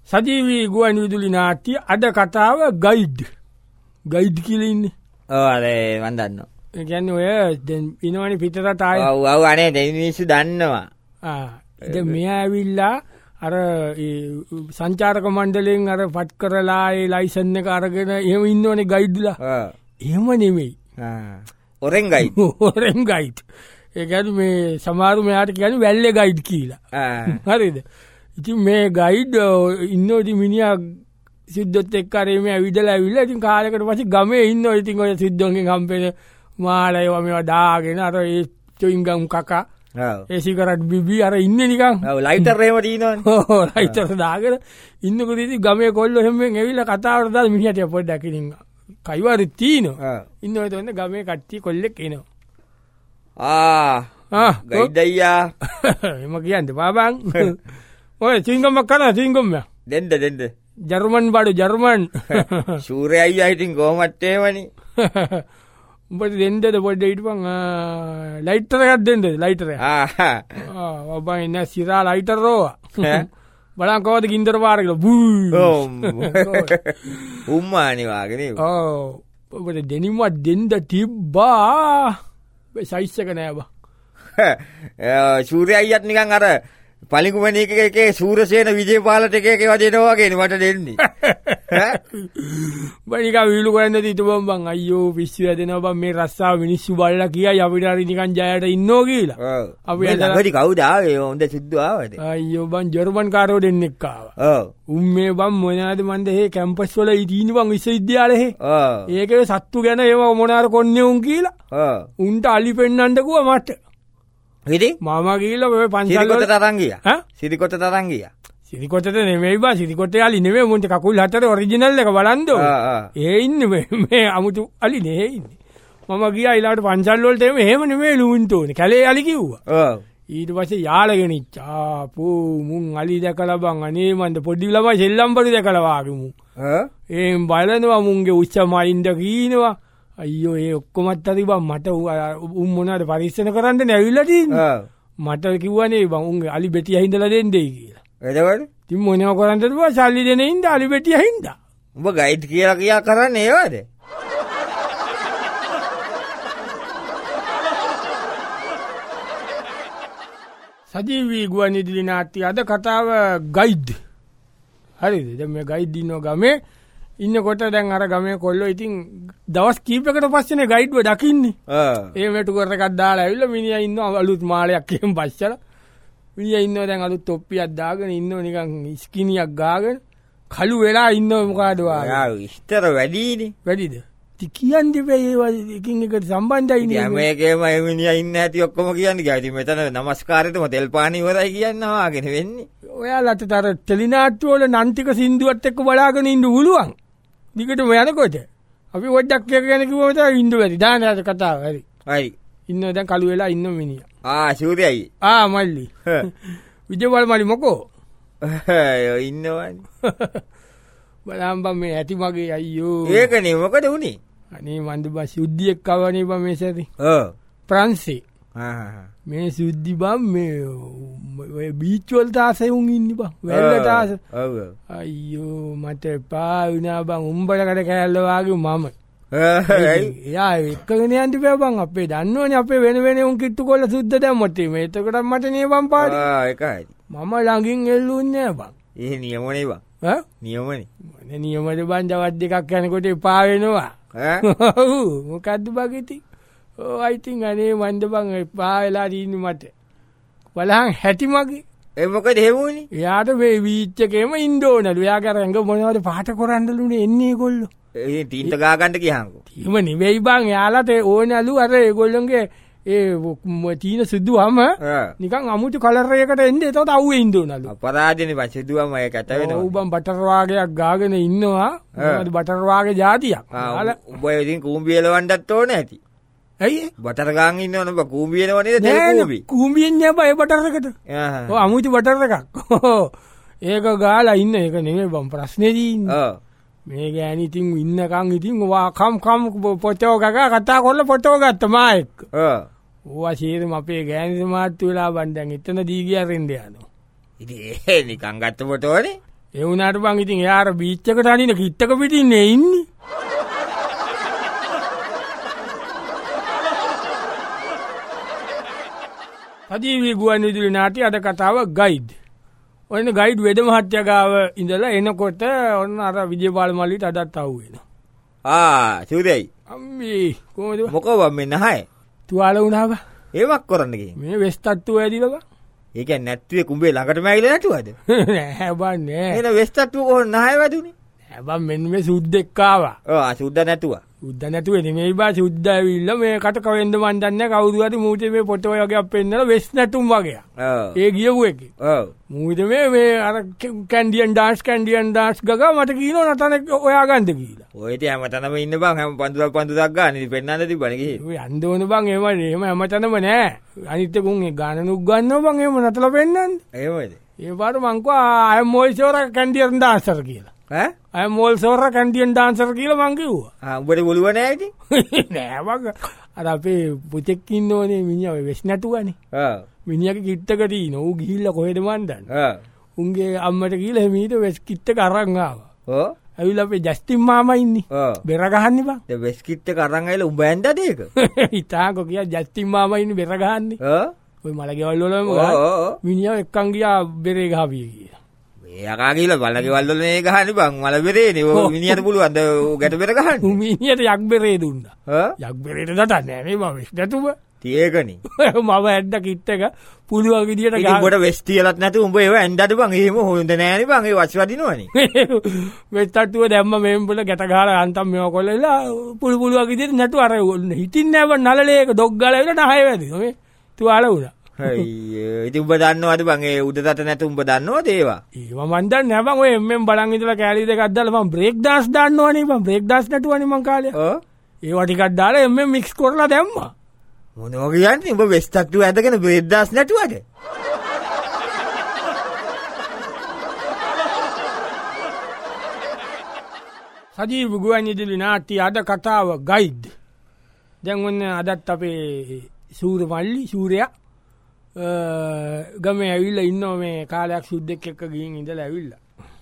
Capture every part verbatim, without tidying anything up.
සජීවී ගුවන් විදුලි නාට්‍ය අද කතාව ගයිඩ්. ගයිඩ් කියලා ඉන්නේ. ඔව් අර මන් දන්නවා. ඒ කියන්නේ ඔය දැන් ඉනවනේ පිටරට ආයේ. ඔව් ඔව් අනේ දැන් මිනිස්සු දන්නවා. ආ දැන් මෙයා ඇවිල්ලා අර සංචාරක මණ්ඩලයෙන් අර පත් කරලා ඒ ලයිසන් එක අරගෙන එහෙම ඉන්නවනේ ගයිඩ්ලා. ආ. එහෙම නෙමෙයි. ආ. ඔරෙන් ගයිඩ්. ඔරෙන් ගයිඩ්. ඒ කියන්නේ මේ සමහරු මෙයාට කියන්නේ වැල්ලේ ගයිඩ් කියලා. ආ. හරිද? ඉතින් මේ ගයිඩ් ඉන්නෝදි මිනිහා සිද්දොත් එක්ක අර මේ ඇවිදලා ඇවිල්ලා ඉතින් කාලයකට පස්සේ ගමේ ඉන්නවා. ඉතින් ඔය සිද්දොන්ගෙන් හම්බෙන මාළයව මේවා දාගෙන අර ඒ චොයින්ගම් කකා ඔව් ඒ සිගරට් බිබි අර ඉන්නේ නිකන්. ඔව් ලයිටර් එහෙම තියෙනවනේ. ඔව් ලයිටර් දාගෙන ඉන්නකොට ඉතින් ගමේ කොල්ලෝ හැමෙන් ඇවිල්ලා කතාවට දාලා මිනිහට පොඩ්ඩක් ඉතින් කයිවාරි තියෙනවා. ඉන්නකොට ඔන්න ගමේ කට්ටිය කොල්ලෙක් එනවා. ආ ආ ගයිඩ් අයියා. එම කියන්නේ බාබන්. ඔය චින්ගම් කරා චින්ගම් මම. දෙන්න දෙන්න. ජර්මන් බඩු ජර්මන්. ෂූරේ අයියා ඉතින් කොහොමද එහෙමනේ. උඹට දෙන්නද පොඩ්ඩක් හිටපන් ලයිටර් එකක් දෙන්නද ලයිටර් එක. ආ ආ බබා ඉන්න සිරා ලයිටර් රෝවා. බලන්න කොහොමද ගින්දර පාර කියලා බූ. උම්මානේ වාගේ නේ. ඔව් ඔබට දෙනින්වත් දෙන්න තිබ්බා. මේ සයිස් එක නෑ බා. ෂූරේ අයියාත් නිකන් අර පලිඟුමණී එකේ එකේ සූරසේන විජේපාලට එක එක ඒවා දෙනවා වගේනේ මට දෙන්නේ. බා නිකන් වීලු කරන්න දීතුම් බං අයියෝ පිස්සු හැදෙනවා බං මේ රස්සාව මිනිස්සු බලලා කියයි අපිට හරි නිකන් ජයයට ඉන්නෝ කියලා. ඔව්. අපි අදට කවුද ආවේ හොඳ සුද්ධ ආවද? අයියෝ බං ජර්මන් කාරෝ දෙන්නෙක් ආවා. ඔව්. උන් මේ බං මොනවාද මන්ද හේ කැම්පස් වල ඉතින් බං විශ්වවිද්‍යාලේ. ඔව්. ඒකේ සත්තු ගැන ඒව මොනාර කොන්නේ උන් කියලා. ඔව්. උන්ට අලි පෙන්නන්නකෝ මට. ඉතින් මාමා ගිහිල්ලා ඔය පන්සල් සිරිකොත තරං ගියා. ඈ? සිරිකොත තරං ගියා. සිරිකොතට නෙමෙයි බා සිරිකොතේ අලි නෙමෙයි මුන්ට කකුල් හතර ඔරිජිනල් එක බලන්දෝ. ආ ආ. ඒ ඉන්නේ මේ මේ අමුතු අලි නේ ඉන්නේ. මම ගියා ඊළාට පන්සල් වලට එහෙම එහෙම නෙමෙයි ලුන්ට ඕනේ. කැලේ අලි කිව්වා. ඔව්. ඊට පස්සේ යාළගෙන ඉච්චා පෝ මුන් අලි දැකලා බං අනේ මන්ද පොඩි ළමයි සෙල්ලම් බඩු දැකලා වාගේ මුන්. ඈ? එහෙන් බලනවා මුන්ගේ උච්ච මයින්ද කීනවා. අයියෝ ඒ ඔක්කොමත් හරි බං මට උන් මොනවාද පරීක්ෂණ කරන්න නැවිලා තින්නේ. ඔව්. මට කිව්වනේ බං උන්ගේ අලි බෙටිය හින්දලා දෙන්නයි කියලා. එතකොට ඉතින් මොනවා කරන්නද බං සල්ලි දෙන හින්දා අලි බෙටිය හින්දා. උඹ ගයිඩ් කියලා කියා කරන්නේ ඒවද? සජීවී ගුවන් විදුලි නාට්‍ය අද කතාව ගයිඩ්. හරිද? දැන් මේ ගයිඩ් ඉන්නව ගමේ ඉන්නකොට දැන් අර ගමේ කොල්ලෝ ඉතින් දවස් කීපයකට පස්සේනේ ගයිඩ්ව දකින්නේ. ආ. ඒ මෙටු කර එකක් දාලා ඇවිල්ලා මිනිහා ඉන්නවා අලුත් මාලයක් එහෙම බස්සලා. මිනිහා ඉන්නවා දැන් අලුත් තොප්පියක් දාගෙන ඉන්නවා නිකන් ස්කිනියක් ගාගෙන කළු වෙලා ඉන්නවා මොකද වාගේ. යා විස්තර වැඩිනේ. වැඩිද? ඉතින් කියන්නේ බෑ ඒවා එකින් එකට සම්බන්ධයි නේ. මේකේම මිනිහා ඉන්න හැටි ඔක්කොම කියන්නේ. ඉතින් මෙතන නමස්කාරෙතම තෙල් පාන ඉවරයි කියනවා වගේ වෙන්නේ. ඔයාලට අර ටෙලිනාට්ටු වල නන්තික සින්දුවත් එක්ක බලාගෙන ඉන්න උළුවන්. දිගටම යනකොට අපි පොඩ්ඩක් එක ගැන කිව්වම තමයි ඉන්න බැරි. දානහට කතාව හරි. හරි. ඉන්න දැන් කළු වෙලා ඉන්න මිනිහා. ආ ෂූරියයි. ආ මල්ලි. විජේවල් මල්ලි මොකෝ? ඉන්නවනේ. බලන්න බම් මේ ඇති මගේ අයියෝ. ඒකනේ මොකද උනේ? අනේ මන්ද බා සුද්ධියක් කවනේ බම් මේ සැරේ. ඔව්. ප්‍රංශේ. ආ මේ සුද්ධි බම් මේ ඔය බීච් වලට ආසෙ උන් ඉන්නේ බම්. වැල්ලට ආසෙ. ඔව්. අයියෝ මට එපා වුණා බම් උඹලකට කෑල්ල වාගේ මම. යා එක්කගෙන යන්න බෑ බං අපේ දන්නවනේ අපේ වෙන වෙන උන් කිට්ටු කොල්ල සුද්ධ දැම්මොත් මේ එතකොටත් මට නේ බම් පාඩි. ආ ඒකයි. මම ළඟින් එල්ලුන්නේ නෑ බං. ඒ නියමනේ බං. ඈ? නියමනේ. මොනේ නියමද බං දවස් දෙකක් යනකොට එපා වෙනවා. ඈ? ඔව් මොකද්ද බගිති? ඔව් I think අනේ මන්ද බං එපා වෙලා ඉන්නේ මට. බලහන් හැටි මගේ. ඒ මොකද හේවුනේ? එයාට මේ බීච් එකේම ඉන්න ඕනලු. එයාගේ රංග මොනවද පාට කරන්නලුනේ එන්නේ ඒගොල්ලෝ. ඒ තීන්ත ගා ගන්න කියහන්කෝ. ටීම නෙවෙයි බං එයාලට ඕනලු අර ඒගොල්ලෝගේ ඒ තීන සිදුවම නිකන් අමුතු කලර් එකකට එන්නේ එතකොට අවුවේ ඉන්න ඕනලු. අපරාධනේ බං සිදුවම ඒක ඇත වෙනවා. ඔව් බං බටර් වාගයක් ගාගෙන ඉන්නවා. මොනවද බටර් වාගේ જાතියක්. ආ උඹ ඉතින් කූඹි එලවන්නත් ඕන ඇති. ඇයි? බටර් ගාන් ඉන්නවනේ ඔබ කූඹි එනව නේද තෙල් කූඹි. කූඹියෙන් නෑ බං ඒ බටර් එකට. ආහ්. ඔව් අමුතු බටර් එකක්. ඒක ගාලා ඉන්න ඒක නෙමෙයි බං ප්‍රශ්නේදී ඉන්නේ. ඔව්. මේ ගෑණි ඉතින් ඉන්නකම් ඉතින් වා කම් කම් පොටෝ ගගා කතා කරලා පොටෝ ගත්තා මා එක්ක. ඔව්. ඕවා ශීරම අපේ ගෑණි සමාත්තු වෙලා බන් දැන් එතන දී ගියා රෙන්ද යනවා. ඉතින් ඒ නිකන් ගත්ත පොටෝනේ. ඒ වුණාට බං ඉතින් එයාර බීච් එකට අනින කිට්ටක පිටින්නේ ඉන්නේ. සජීවී ගුවන්විදුලි නාට්‍ය අද කතාව ගයිඩ්. ඔන්න ගයිඩ් වෙද මහත්තයා ගාව ඉඳලා එනකොට ඔන්න අර විජේපාල මල්ලිට අදත් ආව වෙනවා. ආ සූර්යයි. අම්මේ කොහොමද? මොකෝ බම් මේ නැහැ. තුවාල වුණා බා. ඒවක් කරන්න ගියේ. මේ වෙස් තට්ටුව ඇදිලා බා. ඒ කියන්නේ නැට්ටුවේ කුඹේ ළඟටම ඇවිල්ලා නැටුවද? නෑ බා නෑ. එන වෙස් තට්ටුව කොහොම නැහැ වැදුනේ? නෑ බා මෙන්න මේ සුද්දෙක් ආවා. ඔව් ආ සුද්ද නැටුවා. සුද්ද නැතුවේ නෙමෙයි බා සුද්ද ඇවිල්ලා මේ කට කවෙන්ද මන් දන්නේ කවුරු හරි මූටේ මේ ෆොටෝ වගේක් පෙන්නලා වෙස් නැටුම් වගේ. ඔව්. ඒ ගියපු එකේ. ඔව්. මූටේ මේ මේ අර කැන්ඩියන් ඩාන්ස් කැන්ඩියන් ඩාන්ස් ගගා මට කියනවා නටන ඔයා ගන්නද කියලා. ඔය ඉතින් හැමතැනම ඉන්න බං හැම පන්දුවක් පන්දුවක් ගන්න ඉතින් පෙන්නන්න තිබ්බනේ ගිහින්. ඔය යන්න ඕන බං එහෙම එහෙම හැමතැනම නෑ. අනිත් එක උන් ඒ ගානනුක් ගන්නවා බං එහෙම නටලා පෙන්නන්නේ. එහෙමද? ඒ පාර මං කිව්වා අය මොයිසෝර කැන්ඩියන් ඩාන්සර් කියලා. ඈ? අය මොල්සෝර කැන්ඩියන් ඩාන්සර් කියලා මං කිව්වා. ආ උඹට බලුව නෑ ඉතින්? නෑ බං. අර අපේ පුතෙක් ඉන්නෝනේ මිනිහා ඔය වෙස් නැටුවනේ. ඔව්. මිනිහාගේ කිට්ටක තියෙන. ඌ ගිහිල්ලා කොහෙද මන් දන්නේ. ඔව්. උන්ගේ අම්මට කියලා එමීට වෙස් කිට් එක අරන් ආවා. ඔව්. ඇවිල්ලා අපේ ජස්ටින් මාමා ඉන්නේ. ඔව්. බෙර ගහන්නේ බං. දැන් වෙස් කිට් එක අරන් ආවිලා උඹ ඇන්දද ඒක? හිතාකෝ කියා ජස්ටින් මාමා ඉන්නේ බෙර ගහන්නේ. ඔව්. ඔය මලගෙවල් වලම ඔව් ඔව්. මිනිහා එක්කන් ගියා බෙරේ ගහපිය කියලා. මේ යකා ගිහලා මලගෙවල් වල නේ ගහන්නේ බං මල බෙරේනේ. ඔය මිනිහට පුළුවන් ද ගැට බෙර ගහන්න? මිනිහට යක් බෙරේ දුන්නා. ඔව්. යක් බෙරේට දතන්නේ නෑ නේ මම වෙස් නැතුව. තියේකනේ. මම ඇද්ද කිට් එක පුළුවන් විදියට ඉතින් උඹට වෙස් තියලත් නැතු උඹ ඒව ඇන්දද බං එහෙම හොඳ නෑනේ බං ඒ වස් වදිනවනේ. වෙස් තට්ටුව දැම්ම මෙම් වල ගැට ගහලා අන්තම් මේව කොල්ලලා පුළු පුළුවන් විදියට නැතු අර හිටින්නේ නෑ නලලේ එක ඩොග් ගාලා ඇවිල්ලා නහය වැදි. මේ තුවාල උනා. අයියෝ ඉතින් උඹ දන්නවද බං ඒ උඩට නැතු උඹ දන්නවද ඒවා? ඒවා මන් දන්නේ නෑ බං ඔය එම්එම් බලන් ඉඳලා කැලී දෙකක් දාලා මම බ්‍රේක් ඩාන්ස් දාන්නවනේ මම බ්‍රේක් ඩාන්ස් නැටුවනේ මං කාලේ. ඔව්. ඒවා ටිකක් දාලා එම්එම් මික්ස් කරලා දැම්මා. මොනවා කියන්නේ උඹ වෙස් තට්ටුව ඇදගෙන බ්‍රේක් ඩාන්ස් නැටුවද? සජීව ගුවන්විදුලි නාට්‍ය අද කතාව ගයිඩ්. දැන් ඔන්න අදත් අපේ සූර මල්ලි සූරයා ගමේ ඇවිල්ලා ඉන්නවා මේ කාලයක් සුද්දෙක් එක්ක ගිහින් ඉඳලා ඇවිල්ලා.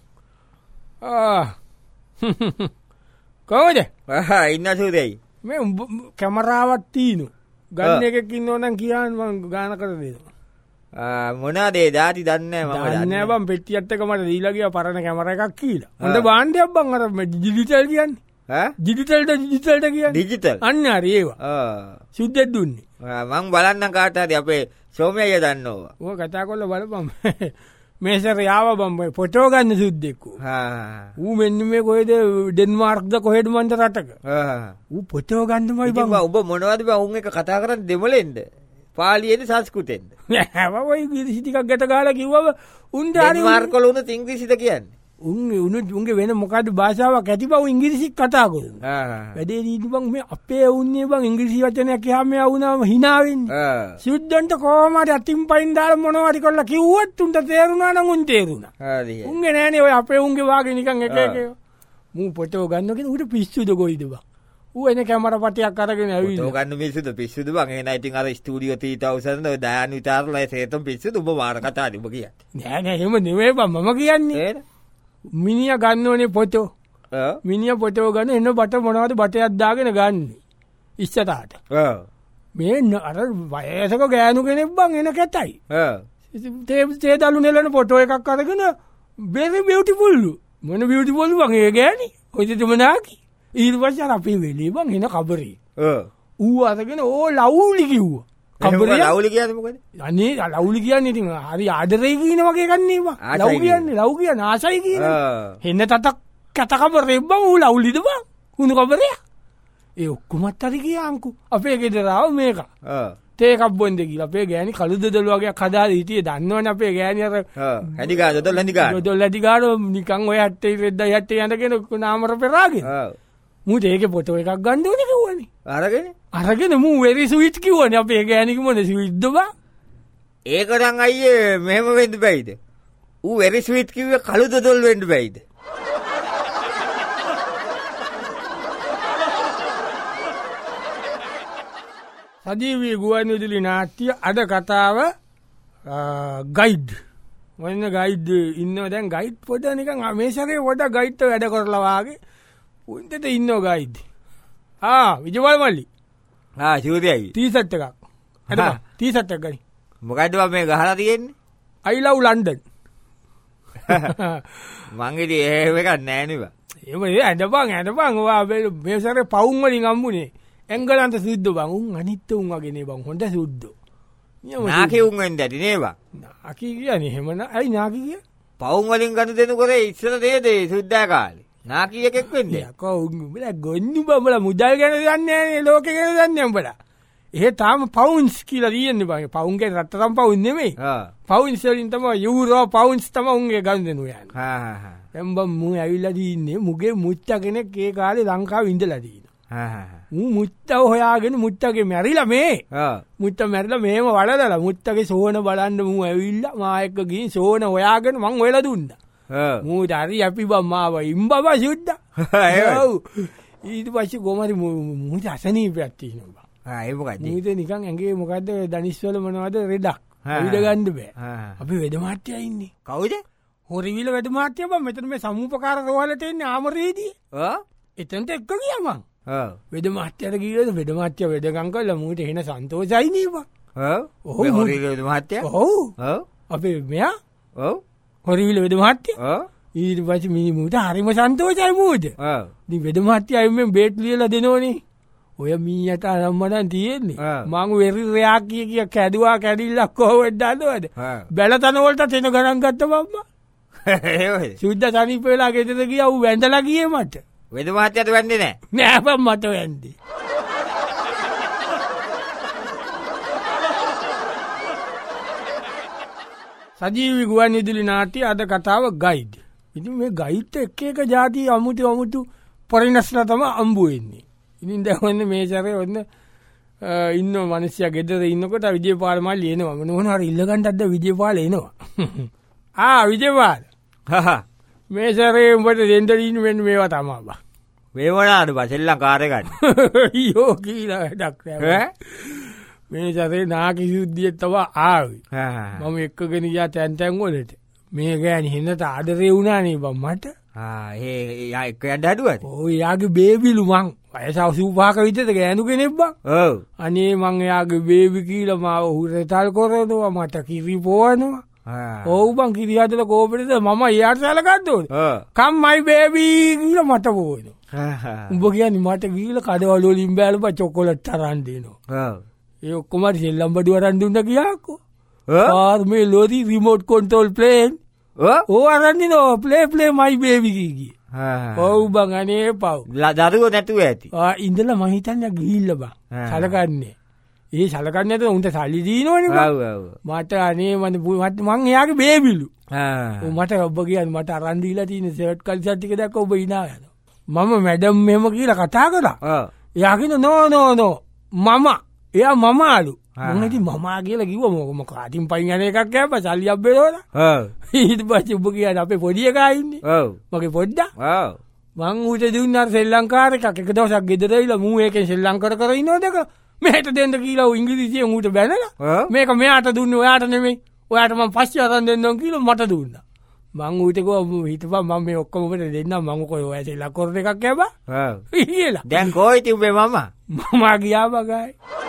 ආ කොහොමද? ආ ඉන්න සූරයයි. මේ කැමරාවක් තියෙනවා. ගන්න එකක් ඉන්නෝ නම් කියන්න මම ගාන කර දෙනවා. ආ මොනවාද ඒ දාටි දන්නේ නැහැ මම දන්නේ නැහැ බං පෙට්ටියත් එක මට දීලා ගියා පරණ කැමරා එකක් කියලා. හොඳ භාණ්ඩයක් බං අර ඩිජිටල් කියන්නේ. ඈ ඩිජිටල් ද ඩිජිටල් ද කියන්නේ. ඩිජිටල්. අන්න හරි ඒවා. ආ සුද්දෙක් දුන්නේ. ආ මං බලන්නම් කාට හරි අපේ සෝමය අයියා දන්නවා. ඔය කතා කරලා බලපන්. මේසර යාව බම් මේ ෆොටෝ ගන්න සුද්දෙක්. හා ඌ මෙන්න මේ කොහෙද ඩෙන්මාර්ක්ද කොහෙද මන්ද රටක. හා ඌ ෆොටෝ ගන්නමයි ඉතින් බම්. ඔබ මොනවද බං උන් එක කතා කරන්නේ දෙමළෙන්ද? පාලියේද සංස්කෘතෙන්ද? නෑ බම් ඔය ඉංග්‍රීසි ටිකක් ගැට ගහලා කිව්වම උන්ට හරි ඩෙන්මාර්ක් වල උනත් ඉංග්‍රීසිද කියන්නේ? උන් උන් උන්ගේ වෙන මොකද්ද භාෂාවක් ඇති බව ඉංග්‍රීසි කතා කරනවා. හා වැඩේ දීදි බං මේ අපේ උන්නේ බං ඉංග්‍රීසි වචනයක් කියහම මෙයා වුණාම hina වෙන්නේ. හා සුද්දන්ට කොහොම හරි අතින් පයින් දාලා මොනවා හරි කරලා කිව්වොත් උන්ට තේරුණා නම් උන් තේරුණා. හරි. උන්ගේ නෑනේ ඔය අපේ උන්ගේ වාගේ නිකන් එක එක මූ ෆොටෝ ගන්න කියන උට පිස්සුද කොයිද බං. ඌ එනේ කැමරා පටියක් අරගෙන ඇවිල්ලා. ෆොටෝ ගන්න මිනිස්සුද පිස්සුද බං. එහෙනම් ඉතින් අර ස්ටුඩියෝ three thousand ඔය දයාන් විතරලා සේතම් පිස්සුද උඹ වාර කතාවද උඹ කියන්නේ. නෑ නෑ එහෙම නෙමෙයි බං මම කියන්නේ. එහෙනම් මිනිහා ගන්න ඕනේ ෆොටෝ. ඔව්. මිනිහා ෆොටෝ ගන්න එන බට මොනවද බටයක් දාගෙන ගන්න. ඉස්සරහට. ඔව්. මේ අර වයසක ගෑනු කෙනෙක් බං එන කැතයි. ඔව්. තේ තේ දලු නෙලන ෆොටෝ එකක් අරගෙන very beautiful. මොන beautiful බං ඒ ගෑණි. ඔය දෙමනාකි. ඊට පස්සේ අර අපේ වෙලේ බං එන කබරේ. ඔව්. ඌ අරගෙන ඕ ලව්ලි කිව්වා. කබරේ ලව්ලි කියන්නේ මොකද? අනේ ලව්ලි කියන්නේ ඉතින් හරි ආදරේ කියන වගේ එකක් නේ බං. ලව් කියන්නේ ලව් කියන්නේ ආසයි කියන. හෙන්න තතක් කත කබරේ බං ඌ ලව්ලිද බං. කුණු කබරේ. ඒ ඔක්කොමත් හරි කියාන්කු. අපේ ගෙදර ආව මේක. ඔව්. තේ එකක් බොන්ද කියලා අපේ ගෑණි කළු දොඩල වගේ හදාලා හිටියේ දන්නවනේ අපේ ගෑණි අර ඔව්. හැදි ගා දොඩල හැදි ගා. දොඩල හැදි ගාන නිකන් ඔය හැට්ටේ රෙද්දයි හැට්ටේ යනගෙන නාමර පෙරාගෙන. ඔව්. මූට ඒකේ ෆොටෝ එකක් ගන්න ඕනේ කිව්වනේ. අරගෙන අරගෙන මූ වෙරි ස්වීට් කිව්වනේ අපේ ගෑණි කිව්වනේ ස්වීට්ද බං. ඒක නම් අයියේ මෙහෙම වෙන්න බෑයිද? ඌ වෙරි ස්වීට් කිව්වේ කළු දොඩල් වෙන්න බෑයිද? සජීවී ගුවන්විදුලි නාට්‍ය අද කතාව ගයිඩ්. ඔන්න ගයිඩ් ඉන්නවා දැන් ගයිඩ් පොඩ නිකන් මේ සැරේ පොඩ ගයිඩ්ට වැඩ කරලා වාගේ උන්ටට ඉන්නවා ගයිඩ්. ආ විජයවල මල්ලි. ආ සූර්යයි. ටී-ෂර්ට් එකක්. හරිද? ටී-ෂර්ට් එකක් ගනි. මොකද්ද මේ ගහලා තියෙන්නේ? I love London. මං ඉතින් එහෙම එකක් නෑ නේ බා. එහෙම නේ ඇඳපන් ඇඳපන් ඔයා මේ සැරේ පවුම් වලින් අම්මුනේ. එංගලන්ත සුද්ධ බං උන් අනිත් උන් වගේ නේ බං හොඳ සුද්ධ. නාකි උන් වෙන්න ඇති නේ බා. නාකි කියන්නේ එහෙම නෑ. ඇයි නාකි කිය? පවුම් වලින් ගන්න දෙනු කරේ ඉස්සර නේද සුද්ධා කාලේ. නාකි එකෙක් වෙන්නේ. යකෝ උන් උඹලා ගොන්නු බඹලා මුදල් ගැන දන්නේ නෑනේ ලෝකේ ගැන දන්නේ උඹලා. එහෙ තාම පවුන්ස් කියලා තියෙන්නේ බං. පවුන් කියන්නේ රත්තරන් පවුන් නෙමෙයි. ආ. පවුන්ස් වලින් තමයි යූරෝ පවුන්ස් තමයි උන්ගේ ගන්න දෙනු යන්නේ. හා හා හා. දැන් බම් මූ ඇවිල්ලා තින්නේ මුගේ මුච්චා කෙනෙක් ඒ කාලේ ලංකාවේ ඉඳලා තියෙනවා. හා හා. මූ මුච්චා හොයාගෙන මුච්චාගේ මැරිලා මේ. ආ. මුච්චා මැරිලා මේම වලදලා මුච්චාගේ සෝන බලන්න මූ ඇවිල්ලා මා එක්ක ගිහින් සෝන හොයාගෙන මං හොයලා දුන්නා. ආ. මූ හරි අපි බම් මාව ඉම්බබා සුද්දා. ඔව්. ඊට පස්සේ කොහමද මූ අසනීපයක් තියෙනවා. ආ ඒ මොකද? මූද නිකන් ඇඟේ මොකද්ද දනිස්වල මොනවද රෙඩක්. විඩ ගන්න බෑ. අපි වෙද මාත්‍යා ඉන්නේ. කවුද? හොරිවිල වැඩ මාත්‍ය බං මෙතන මේ සමූපකාර රෝහලට එන්නේ ආමරේදී. ආ එතනට එක්ක ගියා මං. ආ. වෙද මාත්‍යට ගිහලා වෙද මාත්‍ය වෙදකම් කළා මූට එන සන්තෝෂයි නේ බං. ආ. මේ හොරිවිල මහත්තයා? ඔව්. ඔව්. අපේ මෙයා? ඔව්. හොරිවිල වෙද මාත්‍ය? ආ. ඊට පස්සේ මිනි මූට හරිම සන්තෝෂයි මූට. ආ. ඉතින් වෙද මාත්‍ය අයින් බේට් ලියලා දෙනෝනේ. ඔය මීයට අරම්මනම් තියෙන්නේ. මං වෙරි රයක් කිය කිය කැඩුවා කැඩිල්ලක් කොහොමද දන්නවද? බැලතන වලට තෙන ගණන් ගත්ත බම්මා. එහෙමද? සුද්ද තනිප වෙලා ගෙදර ගියා ඌ වැඳලා ගියේ මට. වෙද මහත්තයාට වැන්නේ නෑ. නෑ බම් මට වැන්දේ. සජීවී ගුවන්විදුලි නාට්‍ය අද කතාව ගයිඩ්. ඉතින් මේ ගයිඩ් එක එක જાති අමුතු අමුතු පරිණස්ලා තමයි අම්බු වෙන්නේ. ඉතින් දැන් මේ සැරේ ඔන්න ඉන්න මිනිස්සයා ගෙදර ඉන්නකොට විජේපාල මල්ලි එනවා. මොන හරි ඉල්ල ගන්නටද විජේපාල එනවා. ආ විජේපාල. හහ. මේ සැරේ උඹට දෙන්න දින්න මෙන්න මේවා තමයි බා. මේ වුණාද බා සෙල්ලම් කාර්ය ගන්න. යෝ කීලා වැඩක් නෑ. ඈ මේ සැරේ නාකි සුද්ධිය තමයි ආවේ. හහ. මම එක්කගෙන ගියා තැන් තැන් වලට. මේ ගෑණි හෙන්නට ආදරේ වුණා නේ බං මට. ආ ඒ යා එක්ක යන්න හදුවද? ඔය යාගේ බේබිලු මං වයස අසූපහක විතර ගෑනු කෙනෙක් බං. ඔව්. අනේ මං එයාගේ බේබි කියලා මාව හුරතල් කරනවා මට කිරි පොවනවා. ආ. ඔව් බං කිරි හදලා කෝපෙටද මම එයාට සලකද්ද ඕන. ඔව්. come my baby කියලා මට පොවනවා. හහ. උඹ කියන්නේ මට ගිහලා කඩවල වලින් බෑලපා චොකලට් තරන් දෙනවා. ඔව්. ඒ ඔක්කොම සෙල්ලම් බඩුව අරන් දුන්නා කියාකෝ. ඔව්. ආ මේ ලෝරි රිමෝට් කන්ට්‍රෝල් ප්ලේන්. ඔව්. ඕ අරන් දිනෝ ප්ලේ ප්ලේ my baby කී. හහ. ඔව් බං අනේ පව්. දරුවෝ නැතුව ඇති. ආ ඉඳලා මං හිතන්නේ ගිහිල්ලා බං. සලකන්නේ. ඒ සලකන්නේ නැතුව උන්ට සල්ලි දීනවනේ බං. ඔව් ඔව්. මට අනේ මම මං එයාගේ බේබිලු. ආ. ඔව් මට ඔබ කියන්නේ මට අරන් දීලා තියෙන ෂර්ට් කල්සර් ටික දැක්ක ඔබ ඉනා යනවා. මම මැඩම් මෙහෙම කියලා කතා කළා. ඔව්. එයා කියන නෝ නෝ නෝ මම එයා මම ආලු. මම ඉතින් මම කියලා කිව්වා මොකද මොක අතින් පයින් යන එකක් කෑපා සල්ලි අබ්බේනවද? ඔව්. ඊට පස්සේ ඔබ කියන්නේ අපේ පොඩි එකා ඉන්නේ. ඔව්. මගේ පොඩ්ඩා. ඔව්. මං ඌට දුන්නා ශ්‍රී ලංකාර එකක් එක දවසක් ගෙදර ඇවිල්ලා මූ ඒකෙන් ශ්‍රී ලංකාර කර ඉන්නවදක මෙහෙට දෙන්න කියලා ඌ ඉංග්‍රීසියෙන් ඌට බැනලා මේක මෙයාට දුන්නේ ඔයාට නෙමෙයි ඔයාට මං පස්සේ අරන් දෙන්නම් කියලා මට දුන්නා මං ඌට කිව්වා හිතපන් මම මේ ඔක්කොම ඔබට දෙන්නම් මං කොයි ඔයා ශ්‍රී ලංකාර එකක් කෑවා ඔව් කියලා දැන් කොයිද උඹේ මම මම ගියා බගයි